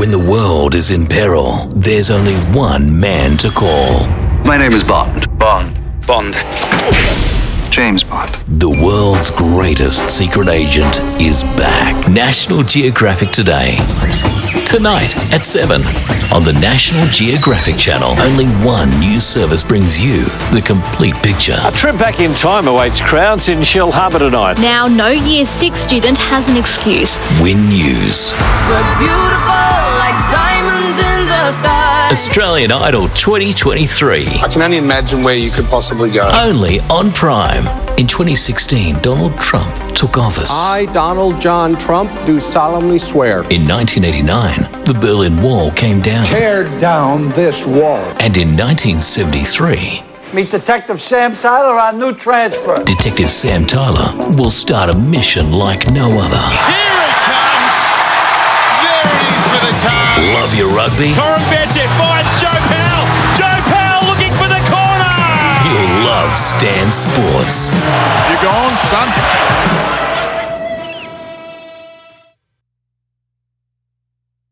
When the world is in peril, there's only one man to call. My name is Bond. Bond. James Bond. The world's greatest secret agent is back. National Geographic Today. Tonight at 7 on the National Geographic Channel. Only one news service brings you the complete picture. A trip back in time awaits crowds in Shell Harbour tonight. Now, no Year 6 student has an excuse. Win News. We're beautiful like diamonds in the sky. Australian Idol 2023. I can only imagine where you could possibly go. Only on Prime. In 2016, Donald Trump took office. I, Donald John Trump, do solemnly swear. In 1989, the Berlin Wall came down. Tear down this wall. And in 1973... Meet Detective Sam Tyler, our new transfer. Detective Sam Tyler will start a mission like no other. Here it comes! There it is for the task. Love your rugby? Korombete finds Joe Powell. Joe Powell looking for the corner. You'll love Stan Sports. You gone, son?